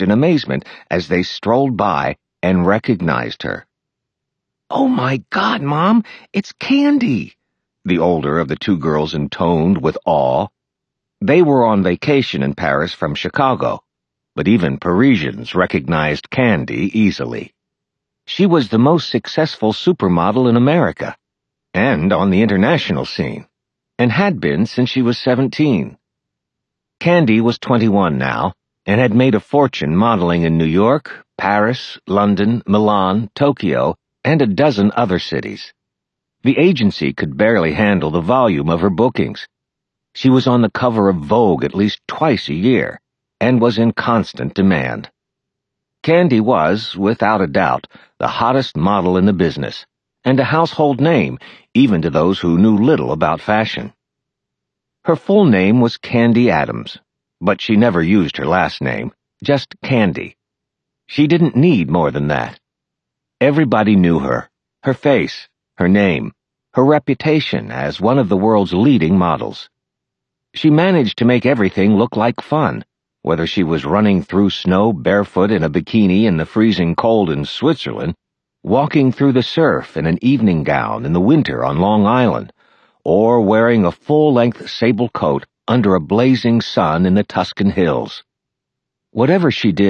in amazement as they strolled by and recognized her. "Oh my God, Mom, it's Candy," the older of the two girls intoned with awe. They were on vacation in Paris from Chicago, but even Parisians recognized Candy easily. She was the most successful supermodel in America, and on the international scene, and had been since she was 17. Candy was 21 now, and had made a fortune modeling in New York, Paris, London, Milan, Tokyo, and a dozen other cities. The agency could barely handle the volume of her bookings. She was on the cover of Vogue at least twice a year, and was in constant demand. Candy was, without a doubt, the hottest model in the business, and a household name even to those who knew little about fashion. Her full name was Candy Adams, but she never used her last name, just Candy. She didn't need more than that. Everybody knew her face, her name, her reputation as one of the world's leading models. She managed to make everything look like fun, whether she was running through snow barefoot in a bikini in the freezing cold in Switzerland, walking through the surf in an evening gown in the winter on Long Island, or wearing a full-length sable coat under a blazing sun in the Tuscan hills. Whatever she did,